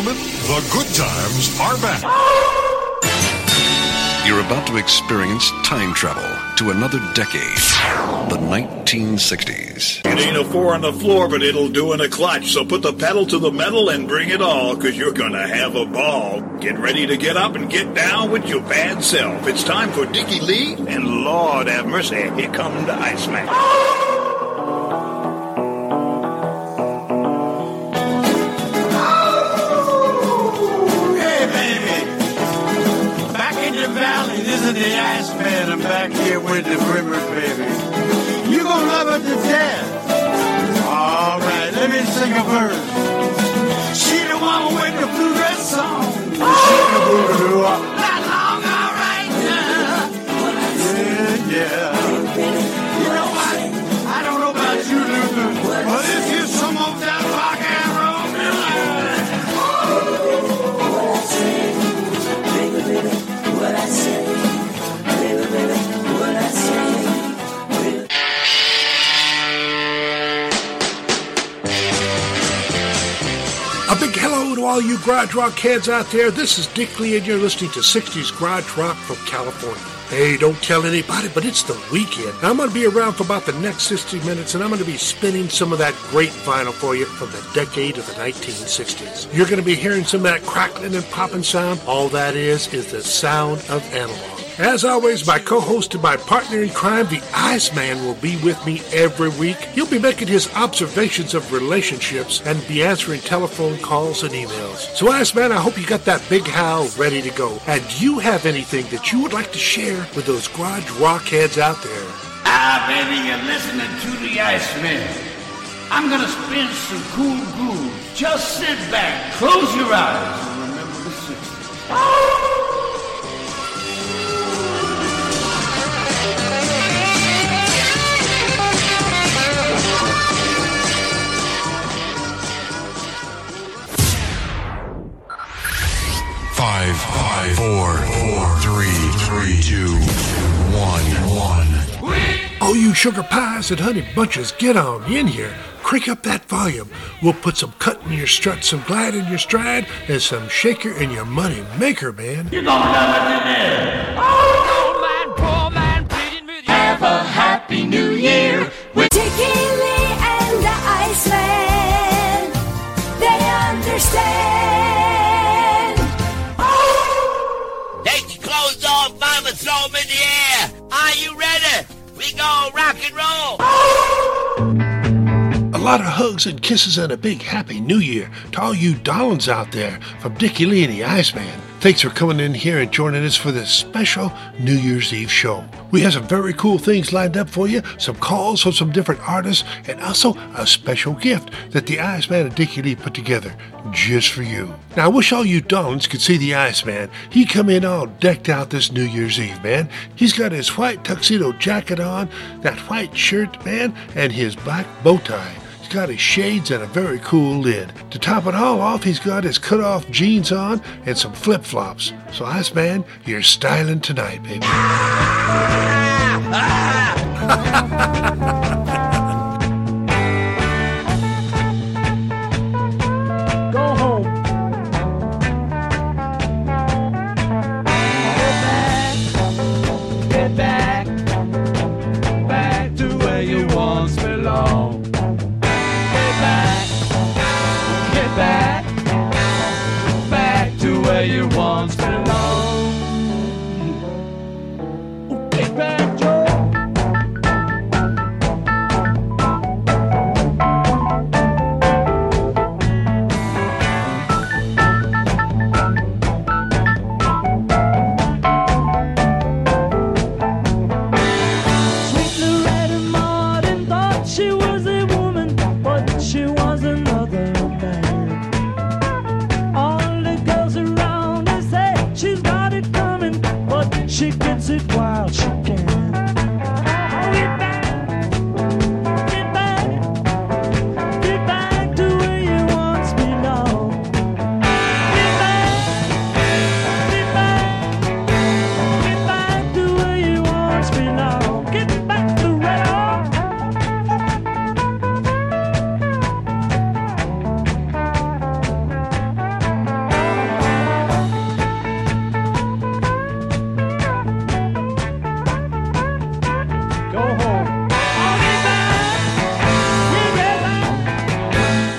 gentlemen, the good times are back. You're about to experience time travel to another decade, the 1960s. It ain't a 4 on the floor, but it'll do in a clutch. So put the pedal to the metal and bring it all, because you're going to have a ball. Get ready to get up and get down with your bad self. It's time for Dickie Lee, and Lord have mercy, here comes the Iceman. The Iceman, I'm back here with the Brimmer, baby. You gonna love it to death. All right, let me sing a verse. She the one with the blue dress song. She the boogaloo up. That long, all right. Yeah. You know what? I don't know about you, Luther, but if you some of that rock and roll music. What I say. A big hello to all you garage rock heads out there. This is Dick Lee, and you're listening to 60s Garage Rock from California. Hey, don't tell anybody, but it's the weekend. I'm going to be around for about the next 60 minutes, and I'm going to be spinning some of that great vinyl for you from the decade of the 1960s. You're going to be hearing some of that crackling and popping sound. All that is the sound of analog. As always, my co-host and my partner in crime, the Iceman, will be with me every week. He'll be making his observations of relationships and be answering telephone calls and emails. So, Iceman, I hope you got that big howl ready to go. And do you have anything that you would like to share with those garage rock heads out there? Baby, you're listening to the Iceman. I'm going to spin some cool grooves. Just sit back, close your eyes, and remember the 60s. 5, 4, 3, 2, 1. Oh, you sugar pies and honey bunches, get on in here. Crank up that volume. We'll put some cut in your strut, some glide in your stride, and some shaker in your money maker, man. You're gonna love it in there. Oh, poor man, pleading with you. Have a happy new year with Dickie Lee and the Iceman. They understand. Take your clothes off, mama, throw them in the air. Are you ready? We go rock and roll. A lot of hugs and kisses and a big happy new year to all you darlings out there from Dickie Lee and the Iceman. Thanks for coming in here and joining us for this special New Year's Eve show. We have some very cool things lined up for you, some calls from some different artists, and also a special gift that the Iceman and Dickie Lee put together just for you. Now, I wish all you darlings could see the Iceman. He come in all decked out this New Year's Eve, man. He's got his white tuxedo jacket on, that white shirt, man, and his black bow tie. Got his shades and a very cool lid. To top it all off, he's got his cut-off jeans on and some flip-flops. So, Iceman, you're styling tonight, baby. go home. Get back to where you once belonged. Back to where you once belonged. Get back, Joe.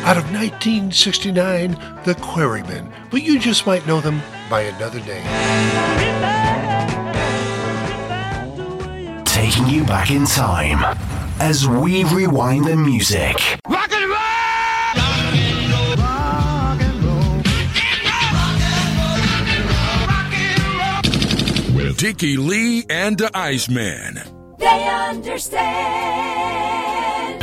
Out of 1969, The Quarrymen, but you just might know them by another name. Taking you back in time as we rewind the music. Rock and roll! With Dickie Lee and the Iceman. They understand.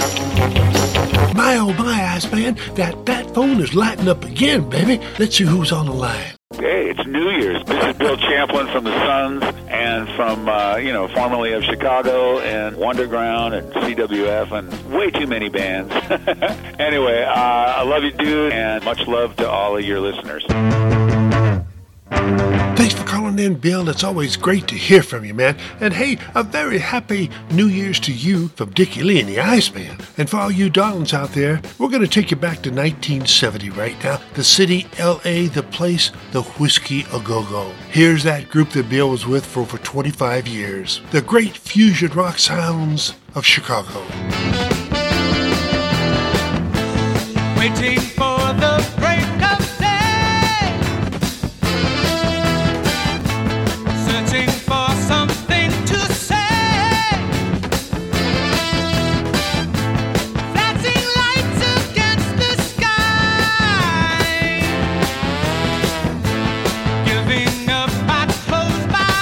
My oh my, Iceman, that phone is lighting up again, baby. Let's see who's on the line. Hey, it's New Year's. This is Bill Champlin from the Suns and from, formerly of Chicago and Wonderground and CWF and way too many bands. Anyway, I love you, dude, and much love to all of your listeners. Thanks for calling in, Bill. It's always great to hear from you, man. And hey, a very happy New Year's to you from Dickie Lee and the Iceman. And for all you darlings out there, we're going to take you back to 1970 right now. The city, L.A., the place, the Whiskey A Go-Go. Here's that group that Bill was with for over 25 years. The great fusion rock sounds of Chicago. Waiting for the break of searching for something to say. Flashing lights against the sky. Giving up, I close my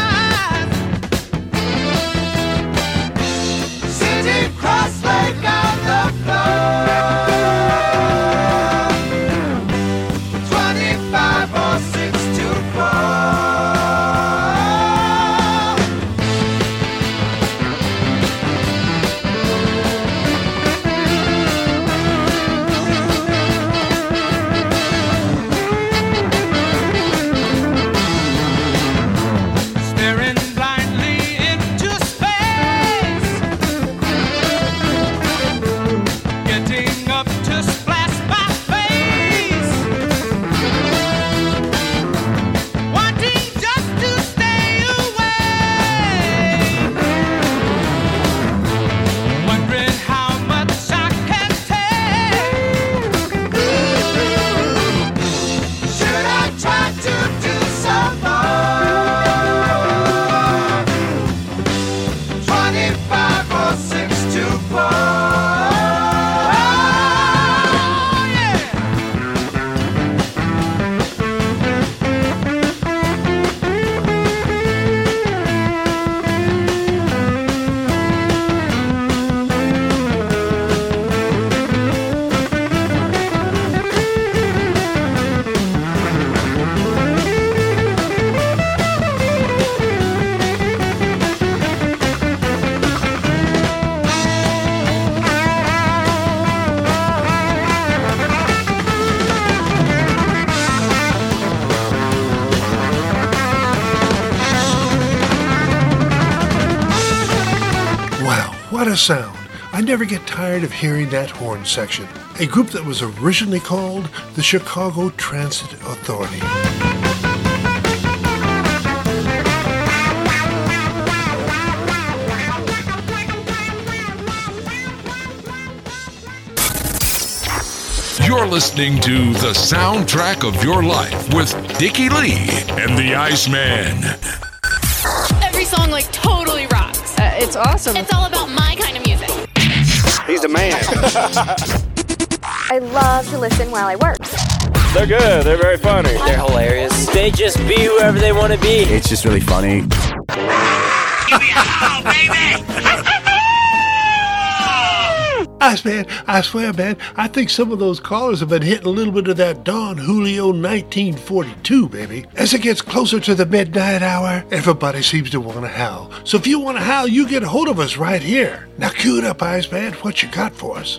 eyes. Sitting cross-legged on the floor. 25 or 6 to 4. Staring blindly into space, getting up to splash my face, wanting just to stay away, wondering how much I can take. Should I try to do some more? 25 or 6 to 4. Yeah. Wow, what a sound. I never get tired of hearing that horn section. A group that was originally called the Chicago Transit Authority. You're listening to the soundtrack of your life with Dickie Lee and the Iceman. Every song totally rocks. It's awesome. It's all about my kind of music. He's the man. I love to listen while I work. They're good. They're very funny. They're hilarious. They just be whoever they want to be. It's just really funny. Oh, baby! Iceman, I swear, man, I think some of those callers have been hitting a little bit of that Don Julio 1942, baby. As it gets closer to the midnight hour, everybody seems to want to howl. So if you want to howl, you get a hold of us right here. Now cue it up, Iceman. What you got for us?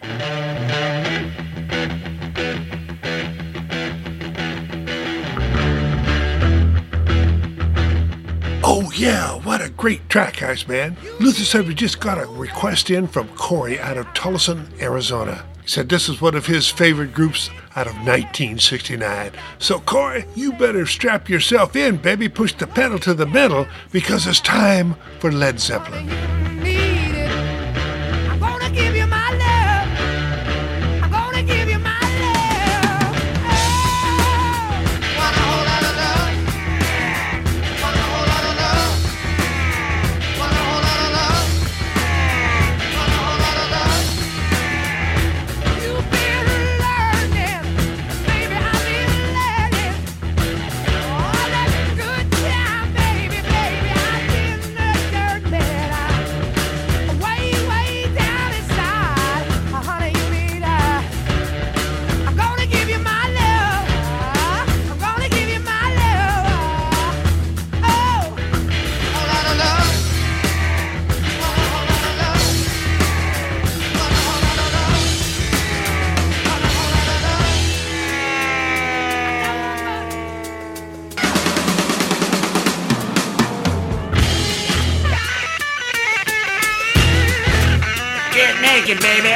Oh yeah, what a great track, Iceman. Luther said we just got a request in from Corey out of Tucson, Arizona. He said this is one of his favorite groups out of 1969. So Corey, you better strap yourself in, baby. Push the pedal to the metal because it's time for Led Zeppelin. I'm gonna give you my love. I'm gonna give naked, baby.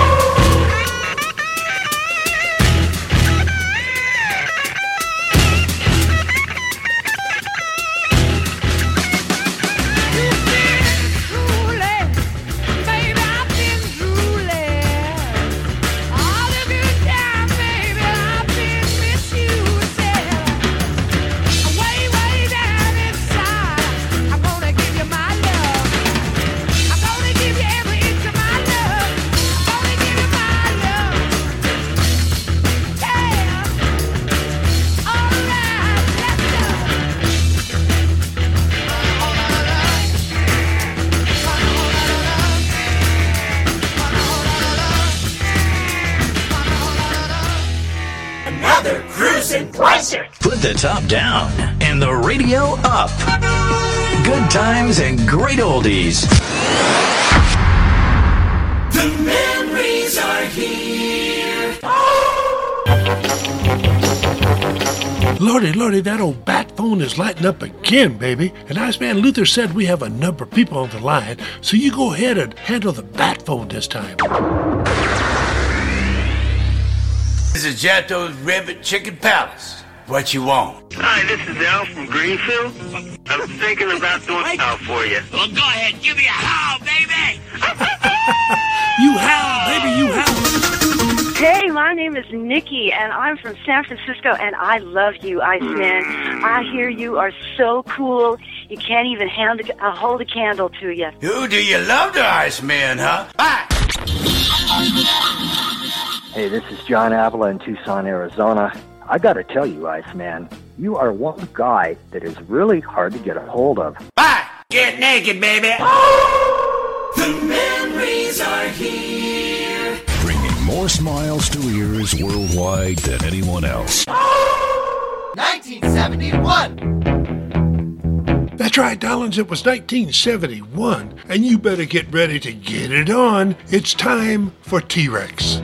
Put the top down and the radio up. Good times and great oldies. The memories are here. Lordy, Lordy, that old bat phone is lighting up again, baby. And Iceman Luther said we have a number of people on the line, so you go ahead and handle the bat phone this time. This is Jatto's Ribbit Chicken Palace. What you want? Hi, this is Al from Greenfield. I'm thinking about doing howl for you. Well, go ahead, give me a howl, baby. You howl, baby, you howl. Hey, my name is Nikki, and I'm from San Francisco, and I love you, Iceman. I hear you are so cool, you can't even hold a candle to you. Who do you love the Iceman, huh? Bye! Hey, this is John Avila in Tucson, Arizona. I gotta tell you, Iceman, you are one guy that is really hard to get a hold of. Bye! Get naked, baby! The memories are here. Bringing more smiles to ears worldwide than anyone else. 1971. That's right, darlings, it was 1971, and you better get ready to get it on. It's time for T-Rex.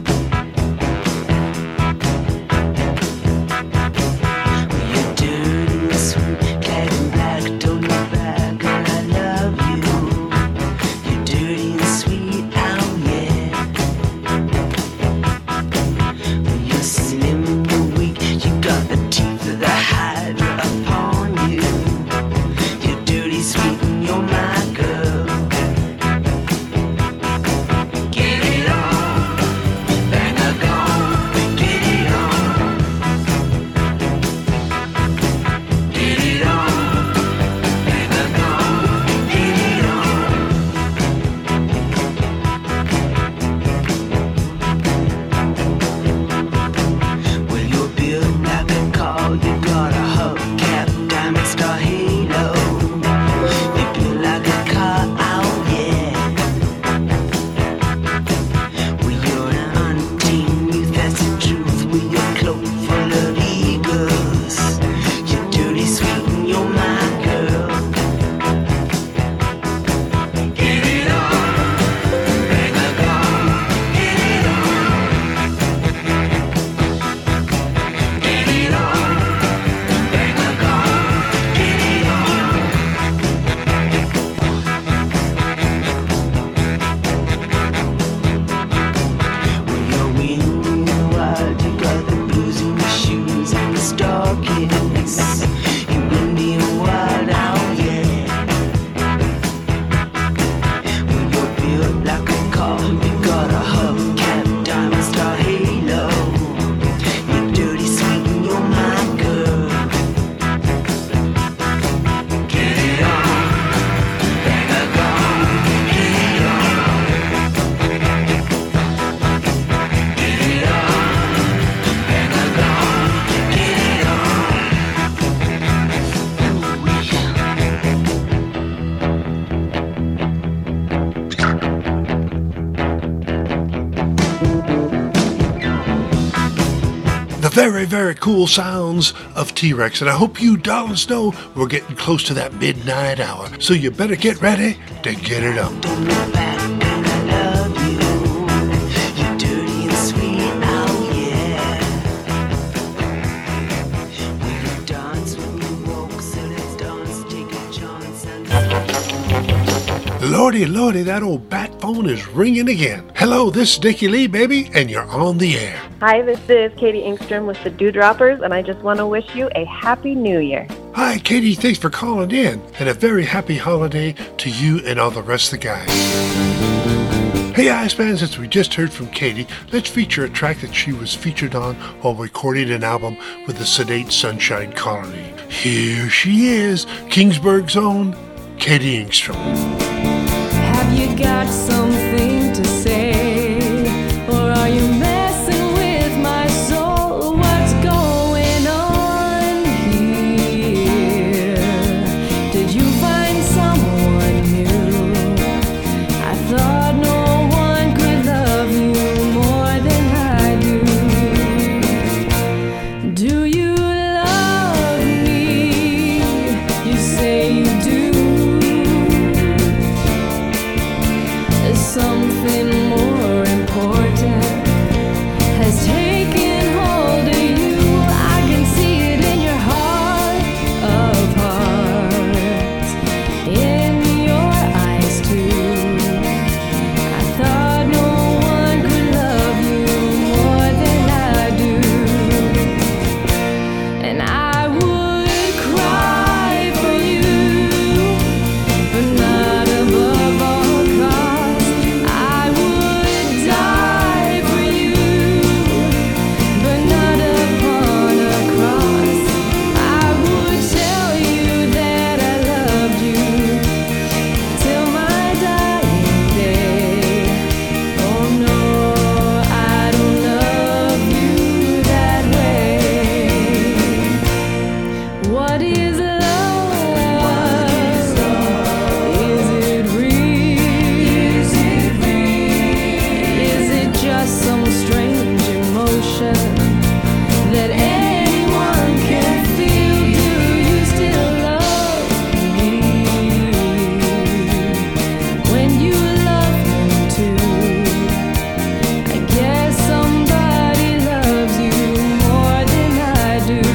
Very, very cool sounds of T-Rex, and I hope you darlings know we're getting close to that midnight hour, so you better get ready to get it up. Lordy, Lordy, that old bat phone is ringing again. Hello, this is Dickie Lee, baby, and you're on the air. Hi, this is Katie Engstrom with the Dewdroppers, and I just want to wish you a Happy New Year. Hi, Katie, thanks for calling in, and a very happy holiday to you and all the rest of the guys. Hey, Iceman, since we just heard from Katie, let's feature a track that she was featured on while recording an album with the Sedate Sunshine Colony. Here she is, Kingsburg's own Katie Engstrom. Have you got something to say, or are you messing with my soul? What's going on here? Did you find someone new? I thought no one could love you more than I do. Do you love me? You say you do. Something more important has taken hold of you. I can see it in your heart of hearts, in your eyes too. I thought no one could love you more than I do, and I would cry for you, but not above all costs. I would die for you, but not upon a cross. I would tell you that I loved you till my dying day. Oh no, I don't love you that way. What is love? Is it real? Is it just some strange emotion that anyone can feel? Do you still love me when you love him too? I guess somebody loves you more than I do,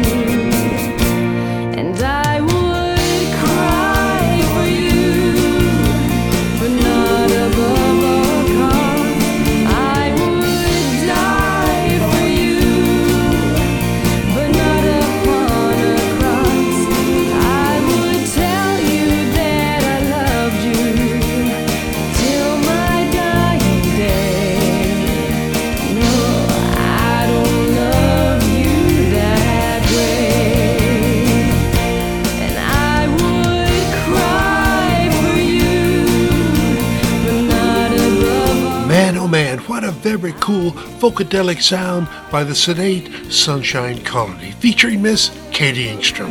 and I would cry for you, but not above all costs. I would die for you, but not upon a cross. I would tell you that I loved you till my dying day. No, I don't love you that way, and I would cry for you, but not above all. Man, oh man, what a very cool funkadelic sound by the Sedate Sunshine Colony, featuring Miss Katie Engstrom.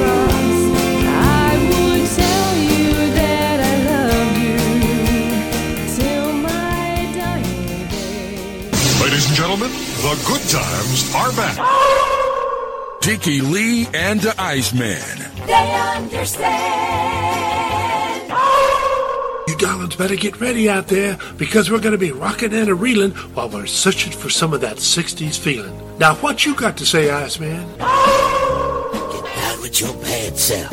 I would tell you that I loved you till my dying day. Ladies and gentlemen, the good times are back. Dickie Lee and the Iceman. They understand. You darlings better get ready out there, because we're going to be rocking and a-reeling while we're searching for some of that 60s feeling. Now, what you got to say, Iceman? Get out with your bad self.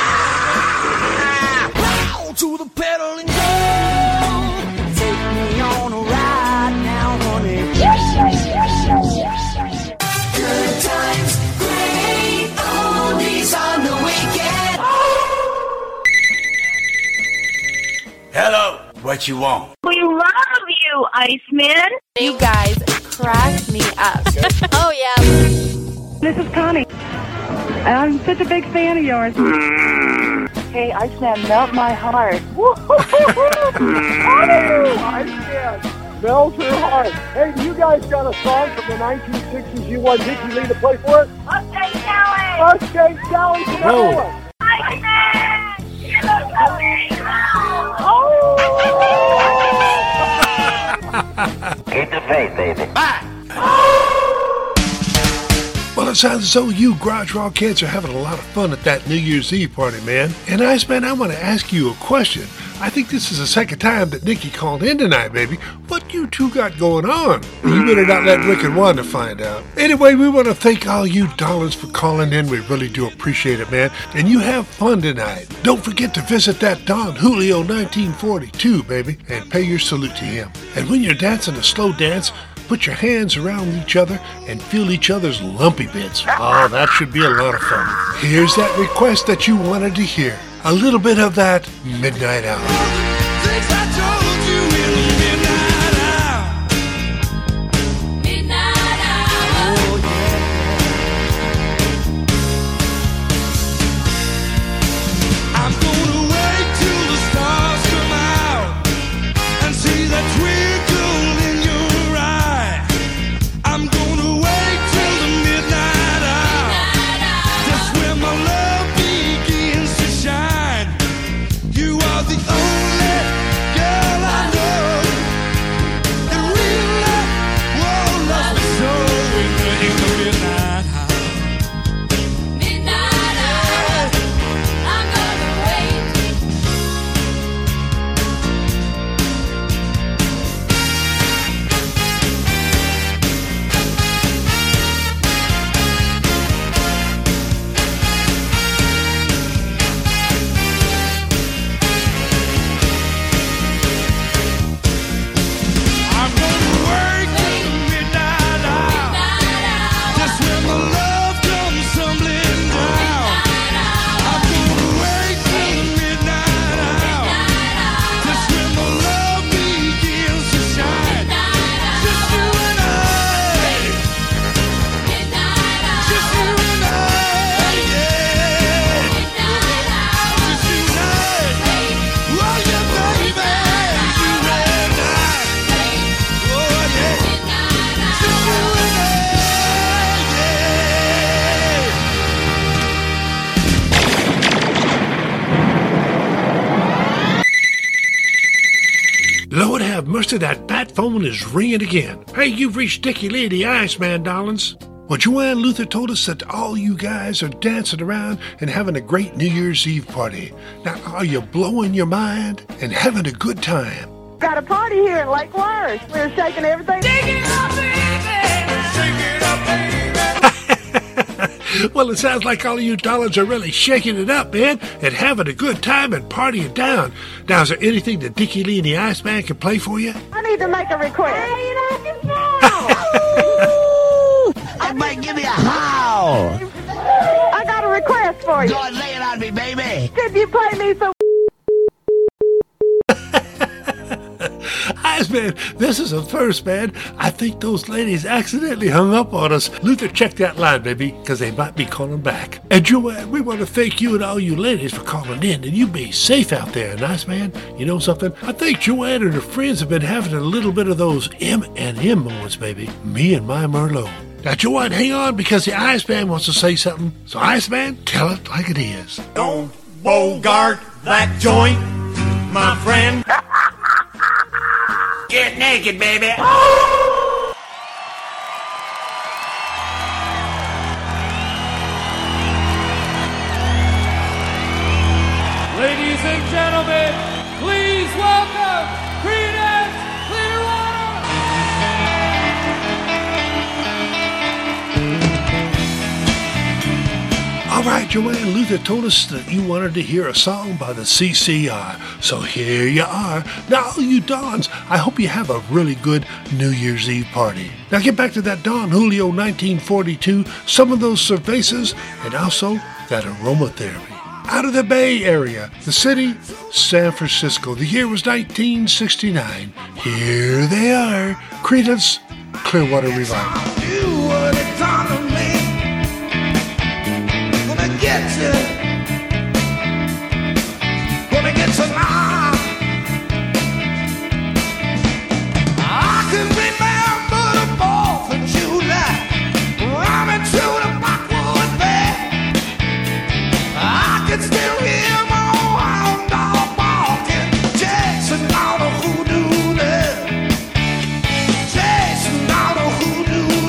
To the pedal and go. Take me on a ride now, honey. Good times, great oldies on the weekend. Hello, what you want? We love you, Iceman. You guys crack me up. Oh, yeah. This is Connie. I'm such a big fan of yours. Hey, Iceman, melt my heart. Iceman, melt her heart. Hey, you guys got a song from the 1960s you want Dickie Lee to play for us? Mustang Sally. Mustang Sally from Iowa. Iceman, you look amazing. Keep the faith, baby. Bye. Well, it sounds as though you Garage Rock kids are having a lot of fun at that New Year's Eve party, man. And Iceman, I want to ask you a question. I think this is the second time that Nikki called in tonight, baby. What you two got going on? You better not let Wicked Wanda find out. Anyway, we want to thank all you dollars for calling in. We really do appreciate it, man. And you have fun tonight. Don't forget to visit that Don Julio 1942, baby, and pay your salute to him. And when you're dancing a slow dance, put your hands around each other and feel each other's lumpy bits. Oh, that should be a lot of fun. Here's that request that you wanted to hear. A little bit of that Midnight Hour. Lord have mercy, that bat phone is ringing again. Hey, you've reached Dickie Lee, the Iceman, darlings. Well, Joanne Luther told us that all you guys are dancing around and having a great New Year's Eve party. Now, are you blowing your mind and having a good time? Got a party here in Lake Worth. We're shaking everything. Shake it up, baby! Shake it up, baby! Well, it sounds like all of you dollars are really shaking it up, man, and having a good time and partying down. Now, is there anything that Dickie Lee and the Iceman can play for you? I need to make a request. Everybody give me a howl. I got a request for you. Go and lay it on me, baby. Could you play me some... Iceman, this is a first, man. I think those ladies accidentally hung up on us. Luther, check that line, baby, because they might be calling back. And Joanne, we want to thank you and all you ladies for calling in, and you be safe out there. And Iceman, you know something? I think Joanne and her friends have been having a little bit of those M&M moments, baby. Me and my Merlot. Now, Joanne, hang on, because the Iceman wants to say something. So, Iceman, tell it like it is. Don't bogart that joint, my friend. Get naked, baby. Ladies and gentlemen, please welcome Creedence Clearwater. All right, Joanne, Luther told us that you wanted to hear a song by the CCR. So here you are. Now, all you Dons, I hope you have a really good New Year's Eve party. Now get back to that Don Julio 1942, some of those cervezas, and also that aromatherapy. Out of the Bay Area, the city, San Francisco. The year was 1969. Here they are, Creedence Clearwater Revival. Do what it's on to me. Gonna get you. Gonna get you now. I can remember the 4th of July, rhyming to the Rockwood Bay. I can still hear my old hound dog barking, chasing all the hoodoo there, chasing all the hoodoo.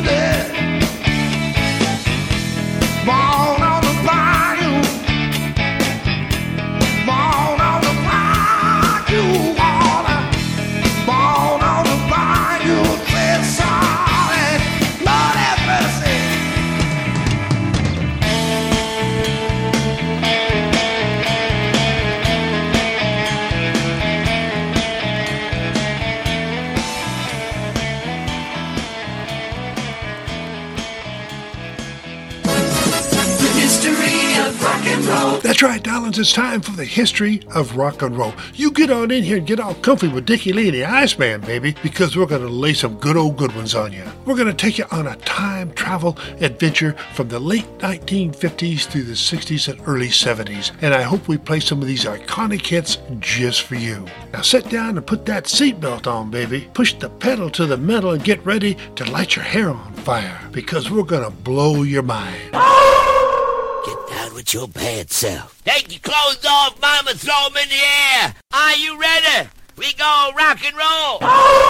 That's right, darlings. It's time for the history of rock and roll. You get on in here and get all comfy with Dickie Lee and the Iceman, baby, because we're going to lay some good ones on you. We're going to take you on a time travel adventure from the late 1950s through the 60s and early 70s. And I hope we play some of these iconic hits just for you. Now sit down and put that seatbelt on, baby. Push the pedal to the metal and get ready to light your hair on fire, because we're going to blow your mind. Get down with your bad self. Take your clothes off, mama, throw them in the air. Are you ready? We go rock and roll.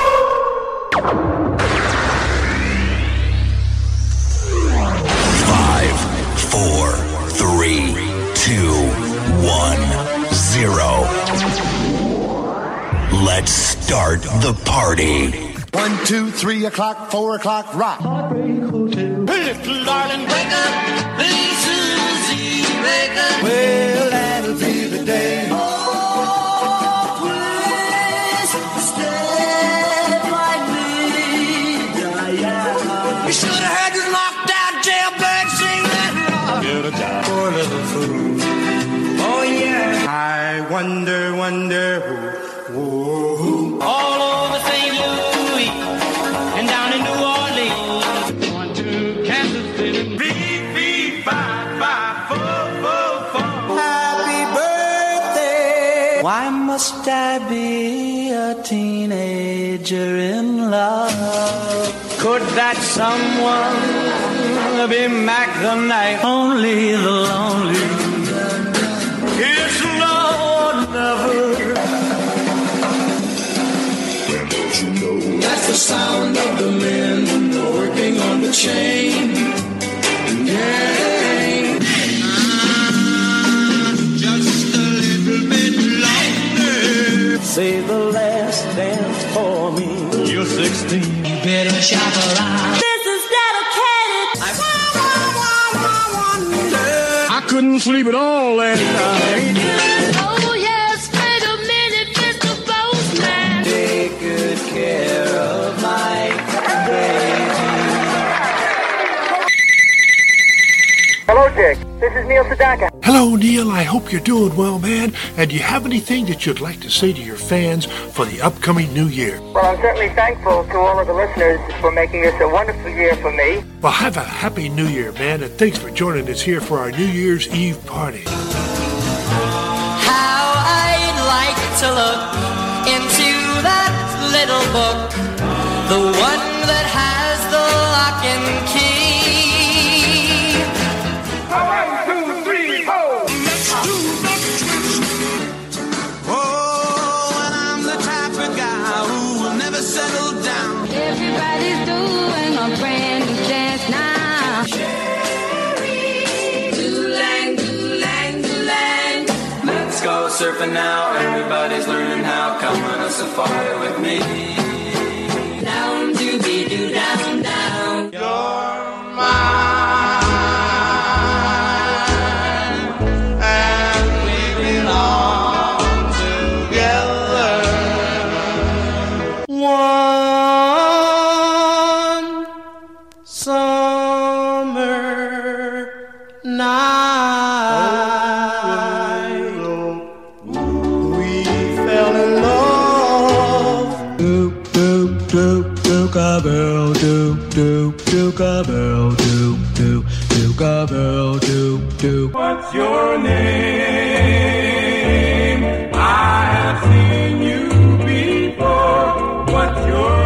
5, 4, 3, 2, 1, 0. Let's start the party. 1, 2, 3 o'clock, 4 o'clock, rock. Little darling, wake up. This is Susie, wake up. Well, that'll be the day. Oh, please stay by me. Yeah, yeah. You should have had this knocked out jailbird sing that rock. Get a job. Poor little fool. Oh, yeah. I wonder who. All over St. Louis and down in New Orleans. Going to Kansas City. Beep, 5, 5, 4, 4, 4. Happy birthday. Why must I be a teenager in love? Could that someone be Mac the Knife? Only the lonely. It's Lord never. That's the sound of the men working on the chain gang. Just a little bit longer. Say the last dance for me. You're 16. You better shop around. This is dedicated. I couldn't sleep at all last night. Oh, yes, wait a minute, Mr. Postman. Take good care of my baby. Hello, Dick. This is Neil Sedaka. Hello, Neil. I hope you're doing well, man. And do you have anything that you'd like to say to your fans for the upcoming new year? Well, I'm certainly thankful to all of the listeners for making this a wonderful year for me. Well, have a happy new year, man, and thanks for joining us here for our New Year's Eve party. How I'd like to look into that little book, the one that has the lock and key. 1, 2, 3, 4. Oh, and I'm the type of guy who will never settle down. Everybody's doing a brand new dance now. Sherry, doo-lang, doo-lang, doo-lang. Let's go surfing now. Everybody's learning how. Come on a safari with me. Down to be do down down. You're mine, and we belong together. One summer night, we fell in love. Doop doop doop doop-a-bell, doop doop doop-a-bell, doop doop doop-a-bell, doop doop. What's your name? I have seen you before. What's your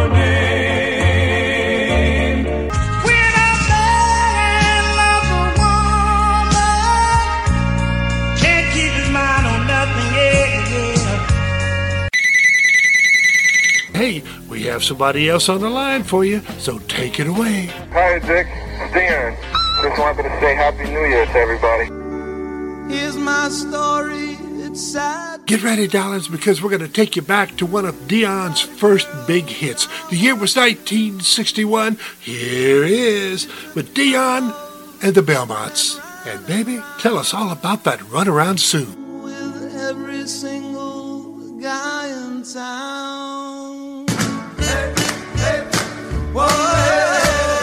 name? When I fell in love with a woman, can't keep his mind on nothing, yeah. Hey, we have somebody else on the line for you, so take it away. Hi, Dick. It's Dion. Just wanted to say Happy New Year to everybody. Here's my story, it's sad. Get ready, darlings, because we're going to take you back to one of Dion's first big hits. The year was 1961. Here is with Dion and the Belmonts. And baby, tell us all about that Runaround Sue. With every single guy in town. Hey, hey, whoa,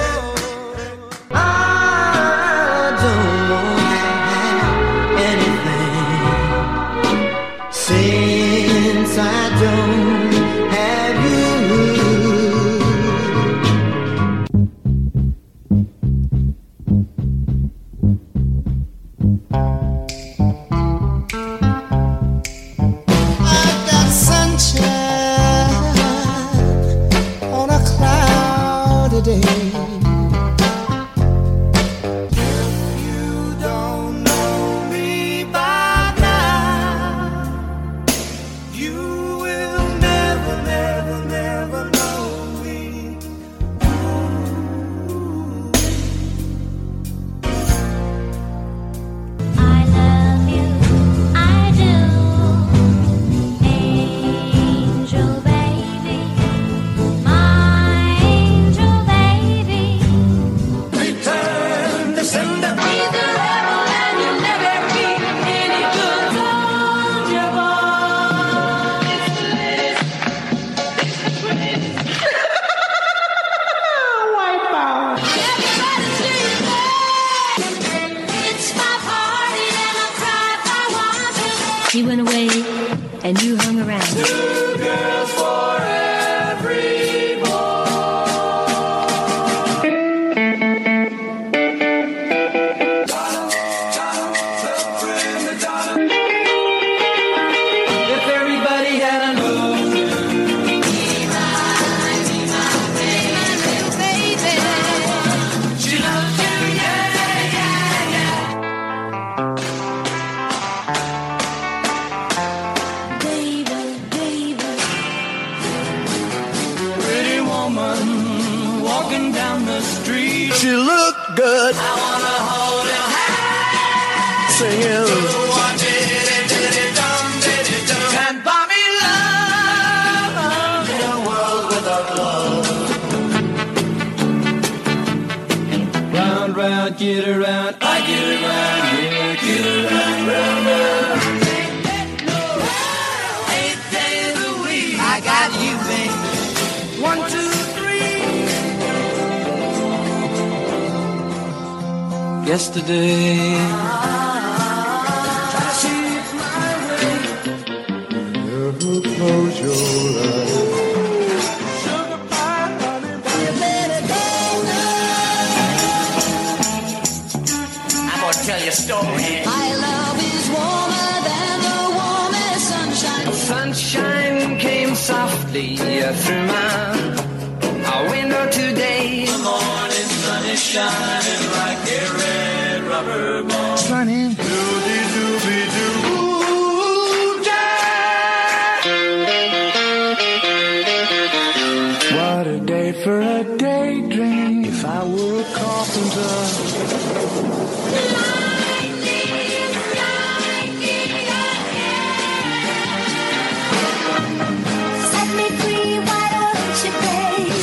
I don't want anything. day. You don't know me by now. You will never, never, never know me. I love you, I do, angel baby, my angel baby. Return to sender. Be the rebel and you'll never be any good soldier boy. Wipe out. Everybody sleep. It's my party and I cry if I want to. He went away and you hung around. Two girls for every If everybody had a love, she loves you, yeah, yeah, yeah. Baby, baby. Pretty woman walking down the street. She looked good. I wanna hold her hand. Singing. And buy me love in a world without love. Round, round, get around. I get around, yeah, get around, round, round. 8 days a week. I got you, baby. 1, 2, 3. Yesterday. Never close your eyes. Sugar pie, honey, I'm gonna tell you a story. My love is warmer than the warmest sunshine. Sunshine came softly through my window today. The morning sun is shining like a red rubber ball. Sunny. Doody dooby doo. What a day for a daydream. If I were a carpenter. Set me free, why don't you, babe?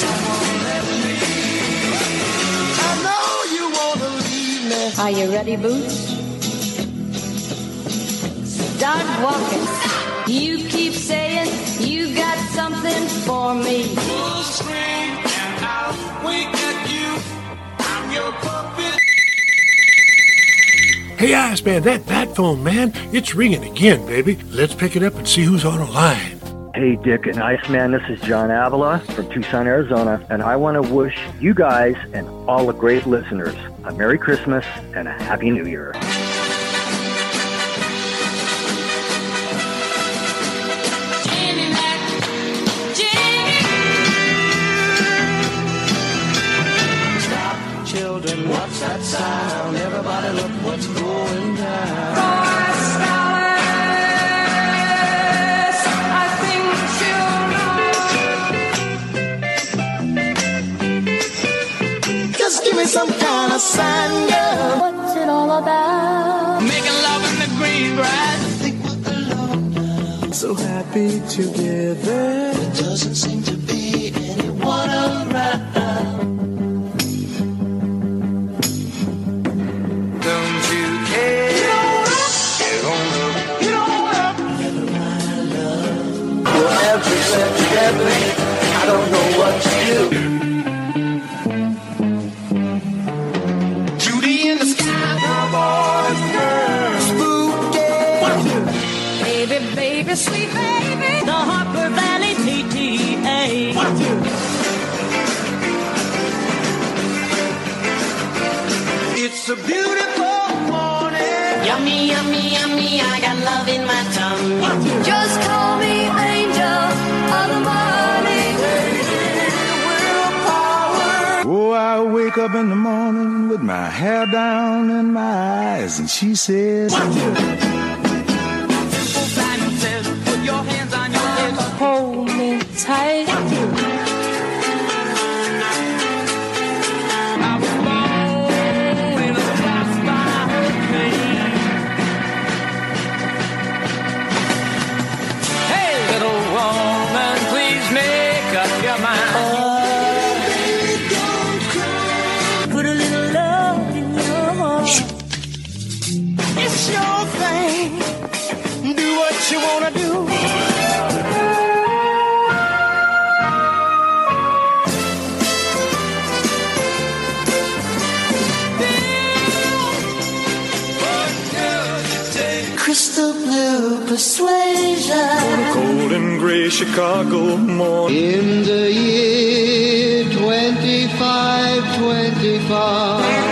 I know you wanna leave me. Are you ready, Boots? Start walking. You keep saying you got something for me. Full screen and I'll wink at you. I'm your puppet. Hey, Iceman, that bat phone, man, it's ringing again, baby. Let's pick it up and see who's on the line. Hey, Dick and Iceman, this is John Avila from Tucson, Arizona, and I want to wish you guys and all the great listeners a Merry Christmas and a Happy New Year. Stop, children, what's that sound? Everybody look what's going down. Just give me some kind of sign, girl. What's it all about? Making love in the green grass. So happy together. There doesn't seem to be anyone around. Don't you care? Get on up. Get on up. Never mind, love. We'll never get together. I don't know what to do. Judy in the sky. Boys, girls. Spooky. Baby, baby, sweet baby. The Harper Valley PTA. It's a beautiful morning. Yummy, yummy, yummy. I got love in my tongue. Just call me Angel of the Morning. Oh, wake up in the morning with my hair down and my eyes, and she says, Put your hands on your head, hold me tight. You wanna do? Crystal blue persuasion. On a cold and gray Chicago morning In the year 2525.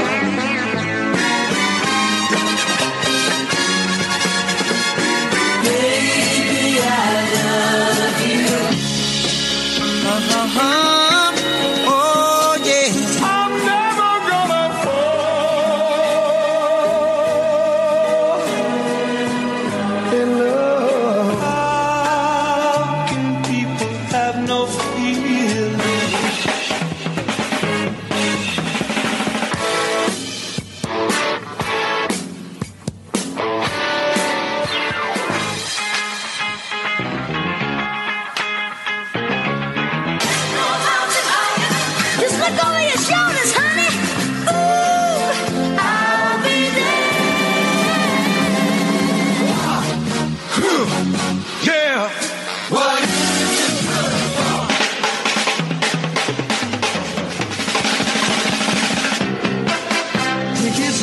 Oh yeah, I'm never gonna fall in love. How can people have no feelings? Just look over your shoulders, honey. Ooh, I'll be there. Yeah. What? Tickets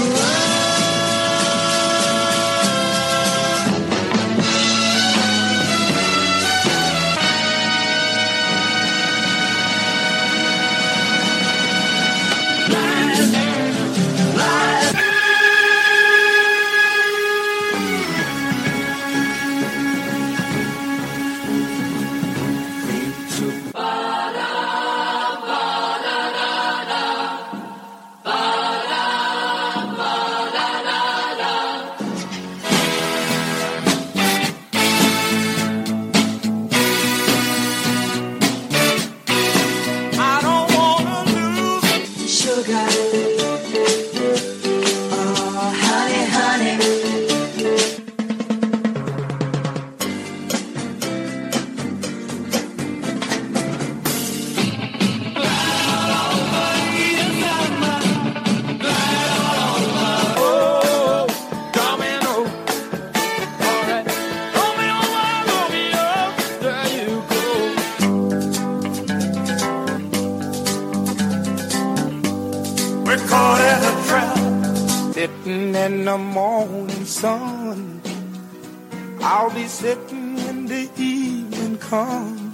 sitting in the morning sun. I'll be sitting when the evening comes.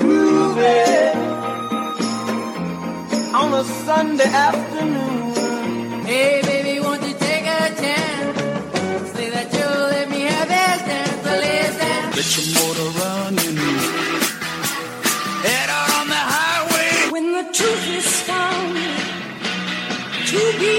On a Sunday afternoon. Hey, baby, won't you take a chance? Say that you'll let me have this dance, so let's dance. Let your motor running. Head out on the highway. When the truth is found to be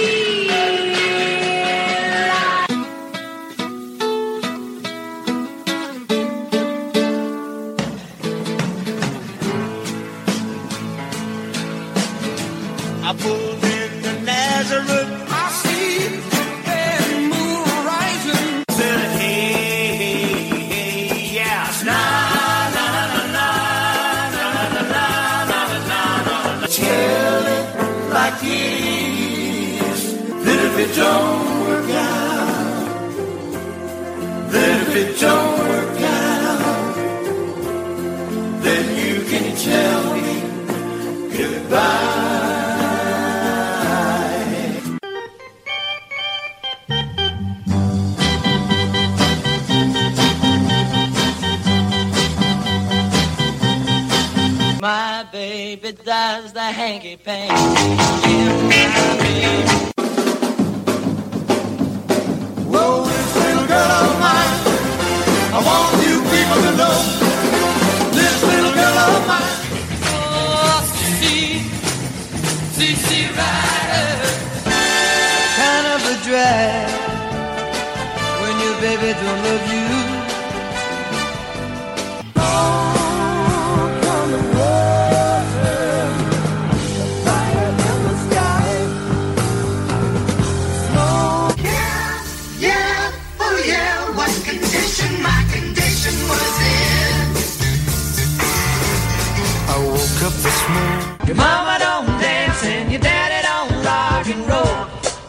I pulled into Nazareth. I see the red moon rising. Said, hey, hey, hey, yeah. Na, na, na, na, na, na, na, na, na, na, na. Tell it like it is. That if it don't work out, that if it don't work out, then you can tell me goodbye. my baby does the hanky panky. Yeah, my baby. Whoa, this little girl of mine, I want you people to know. This little girl of mine. Oh, see, Rider. baby, don't love you. Your mama don't dance and your daddy don't rock and roll.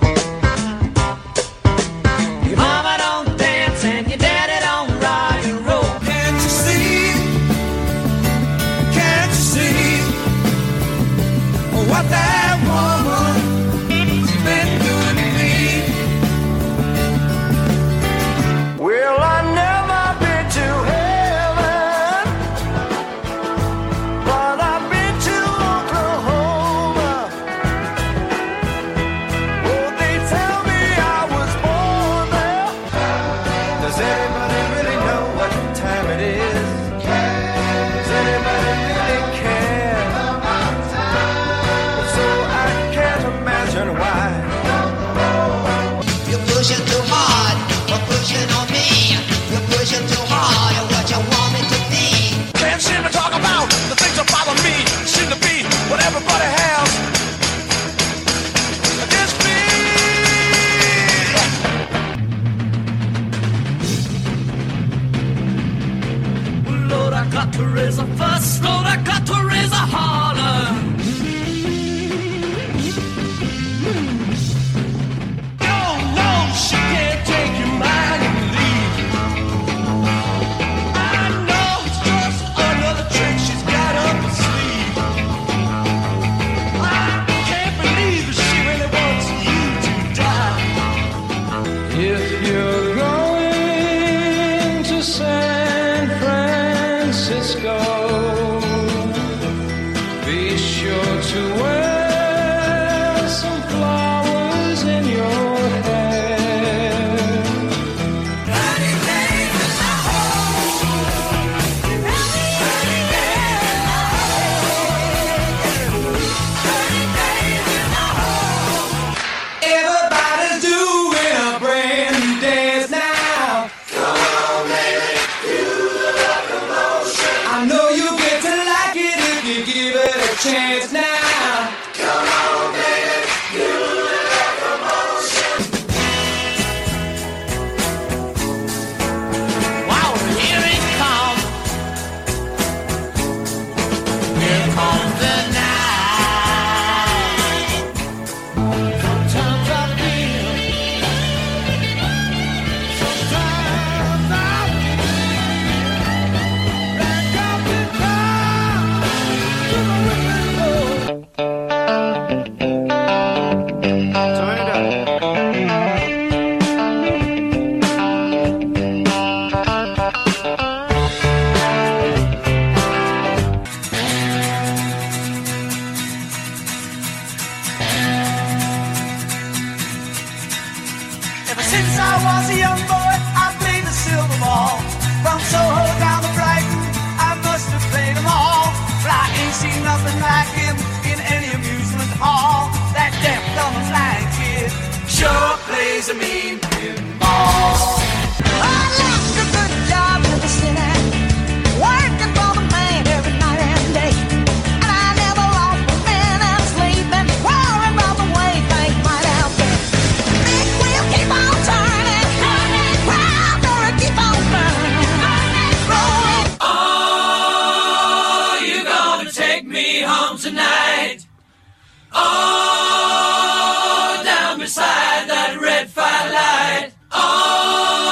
Your mama don't dance and your daddy don't rock and roll. Can't you see? Can't you see what that woman's been doing to me? Well, I never been to heaven, but I've been to Oklahoma. Oh, they tell me I was born there. Does anybody really know what time it is? Does anybody really care? So I can't imagine why. You're pushing too hard, or pushing on me. You're pushing too hard, or what you want me to be. Can't seem to talk about the things that bother me. Seem to be what everybody has against me. Lord, I got to raise a fuss. Lord, I got to raise a holler. No, no, she can't take your mind and leave. I know it's just another trick she's got up her sleeve. I can't believe that she really wants you to die. If you're going to San Francisco, be sure to wear some flowers in your hair. Everybody's doing a brand new dance now. Come on, baby, feel the locomotion. I know you get to like it if you give it a chance now. Come on, baby, feel the locomotion. Wow, here it comes. Here comes the night. Sometimes I feel, sometimes I feel like I've been down to the river road. Turn it up. Ever since I was a young boy, I played the silver ball. From Soho down to Brighton, I must have played them all. But I ain't seen nothing like him in any amusement hall. That deaf, dumb, and flying kid sure plays a mean pinball. I lost a good job in the city, working for the man every night and day. And I never lost a minute sleeping, worrying about the way things might have been. Big wheel keep on turning, proud to keep on burning, rolling. Oh, you gonna take me home tonight? Oh, down beside that red firelight. Oh,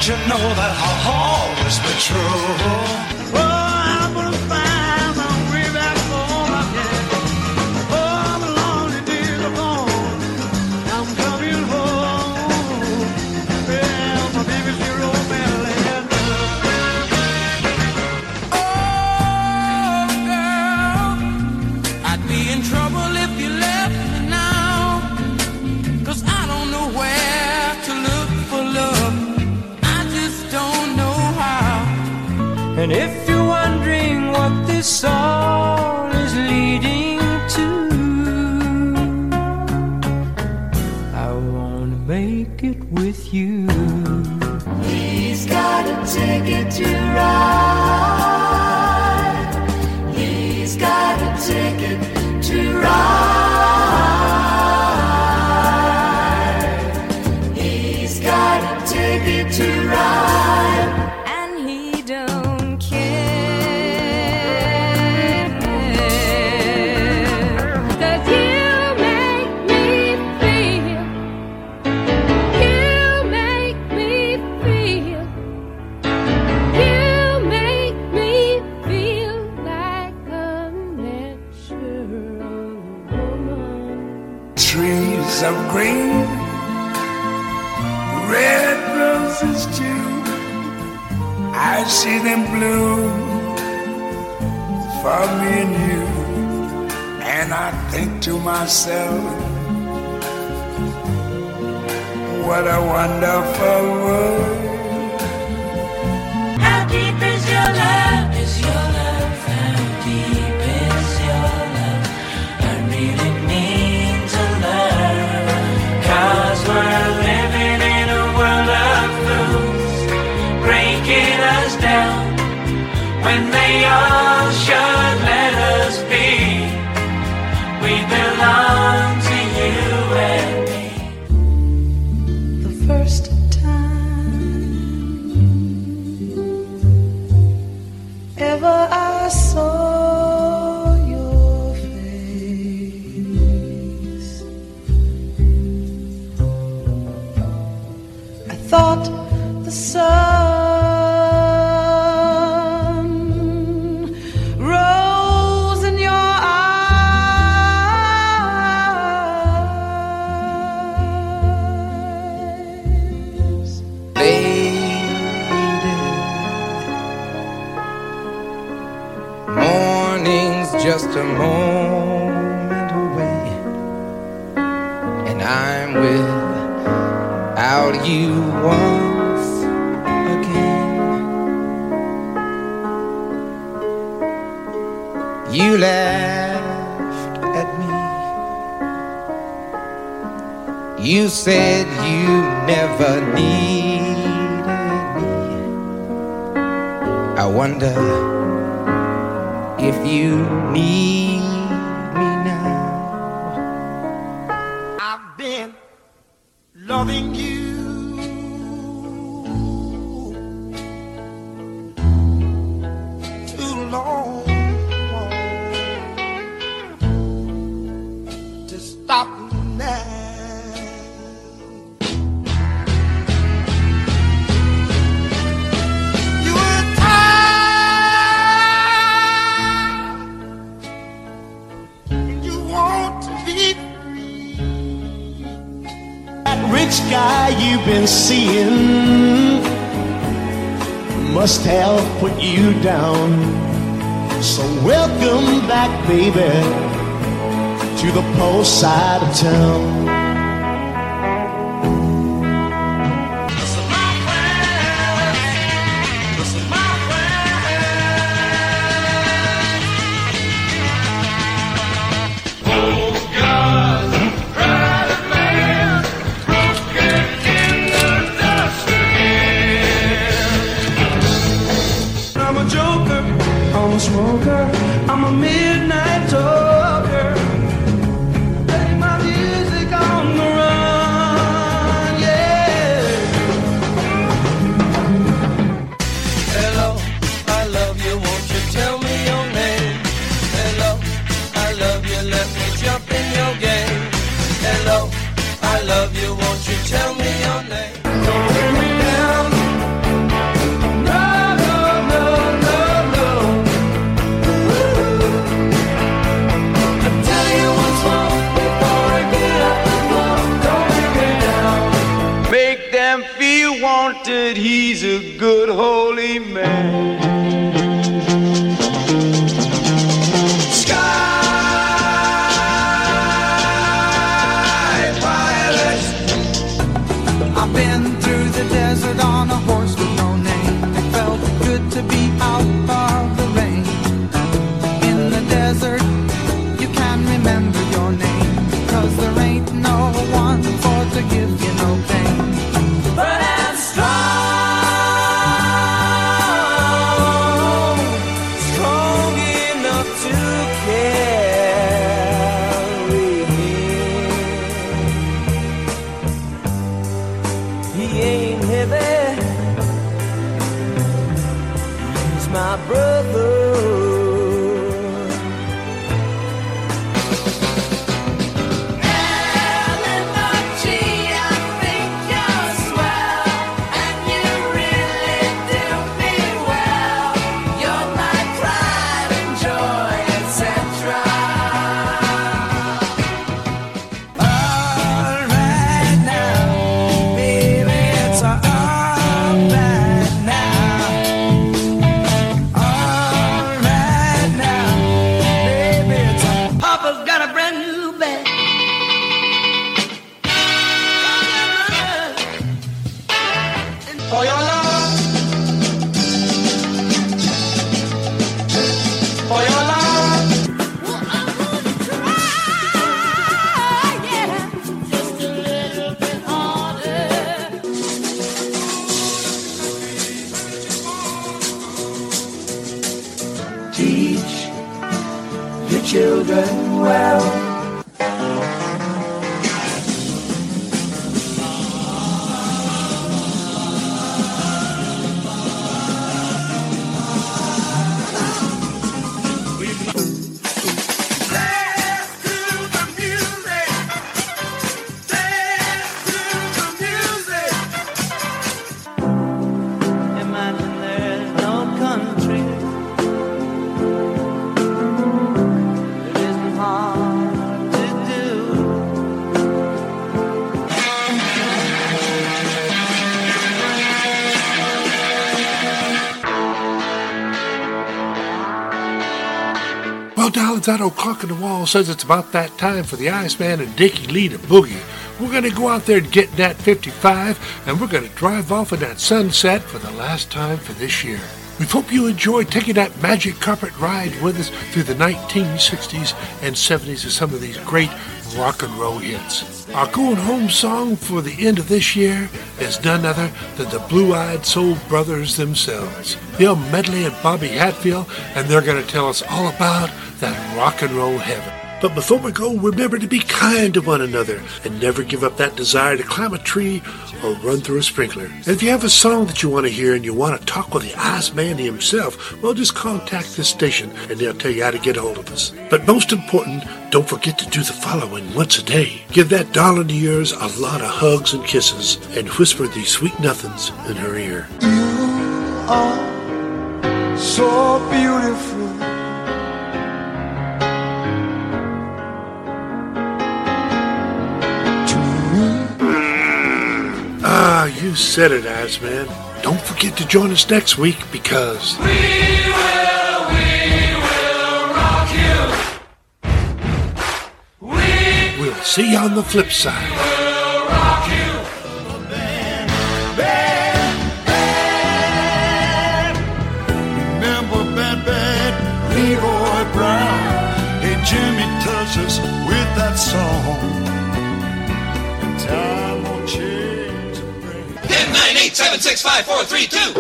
Don't you know that I'll always be true? Oh, I'm gonna find my way back home again. Oh, the lonely days are gone. I'm coming home. Well, my baby's here on Maryland. Oh, girl, I'd be in trouble if you left me now. 'Cause I don't know where to look for love. I just don't know how. And if you're wondering what this song is leading to, I wanna make it with you. He's got a ticket to ride. He's got a ticket to ride. He's got a ticket to ride. And he don't care. 'Cause you make me feel. You make me feel. You make me feel like a natural woman. Trees of green, red roses too. I see them bloom for me and you. And I think to myself, what a wonderful world. How deep is your love? Is your love? How deep is your love? I really need to learn. 'Cause we're living in a world of fools, breaking us down when they all should let us be. We belong to you and me. The first ever I saw your face, I thought the sun rose in your eyes. Morning's just a moment away, and I'm without you once again. You laughed at me. You said you never needed me. I wonder if you need me now. I've been loving you too long to stop now. You were tired, you want to be free. That rich guy you've been seeing must have put you down. So welcome back, baby, to the post side of town. I'm a joker, I'm a smoker, I'm a midnight talker. Play my music on him feel wanted, he's a good holy man. Sky violet. I've been through the desert on a horse with no name. It felt good to be out of the rain. In the desert, you can remember your name, 'cause there ain't no one for to give you no pain. But I'm strong, strong enough to carry him. He ain't heavy, he's my brother. For your love, for your love. Well, I'm gonna try, yeah, just a little bit harder. Teach your children well. Imagine there's no country that isn't hard to do. Well, darlings, that old clock on the wall says it's about that time for the Iceman and Dickie Lee to boogie. We're going to go out there and get in that 55, and we're going to drive off in that sunset for the last time for this year. We hope you enjoyed taking that magic carpet ride with us through the 1960s and 70s of some of these great rock and roll hits. Our going home song for the end of this year is none other than the Blue-Eyed Soul Brothers themselves, Bill Medley and Bobby Hatfield, and they're going to tell us all about that rock and roll heaven. But before we go, remember to be kind to one another and never give up that desire to climb a tree or run through a sprinkler. And if you have a song that you want to hear and you want to talk with the Iceman himself, well, just contact this station and they'll tell you how to get a hold of us. But most important, don't forget to do the following once a day. Give that darling of yours a lot of hugs and kisses and whisper these sweet nothings in her ear. You are so beautiful. Ah, you said it, Iceman. Don't forget to join us next week because We will rock you. we'll see you on the flip side. We'll rock you. Remember bad Leroy Brown? Hey, Jimmy touched us with that song. And time won't change a thing. 10-9-8-7-6-5-4-3-2.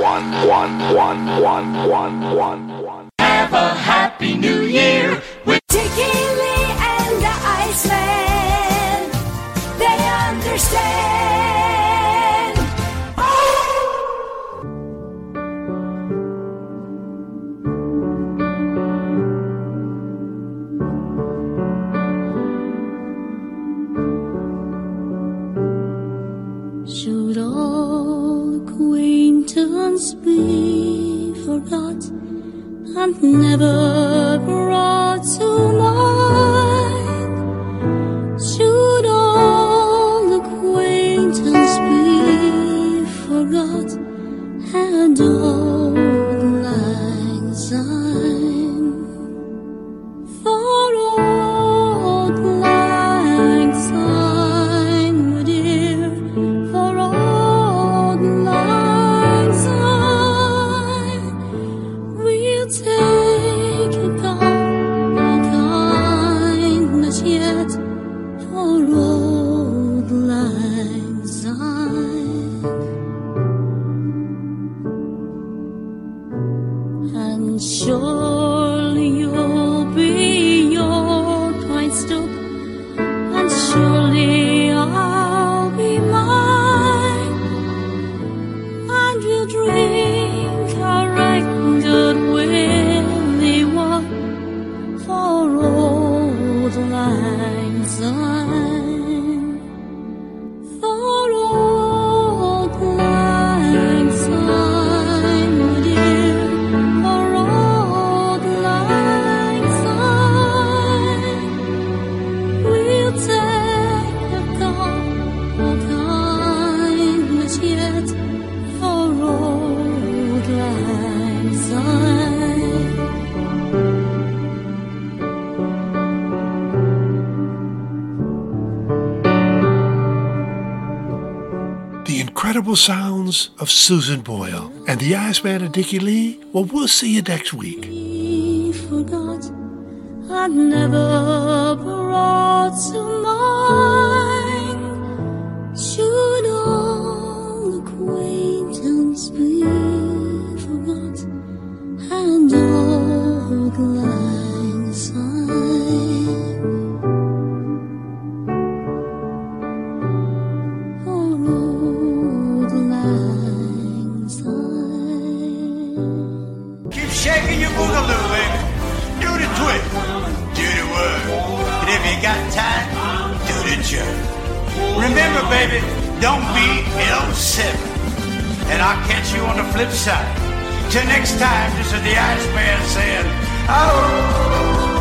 1-1-1-1-1-1-1. Have a happy new year with Dickie Lee and the Iceman. They understand. Should all acquaintance be forgot and never brought to mind? Should all acquaintance be will drink our right good Willie one for old lang syne, for old lang syne, my dear, for old lang syne. We'll take the cup of kindness yet for old lang syne. The incredible sounds of Susan Boyle and the Iceman and Dickie Lee. Well, we'll see you next week. He forgot I never brought to mind. Should all acquaintance be forgot and old lang syne, for old lang syne. Keep shaking your boogaloo, baby. Do the twist, do the word. And if you got time, do the jerk. Remember, baby, don't be L7. And I'll catch you on the flip side. Till next time, this is the Iceman saying, oh.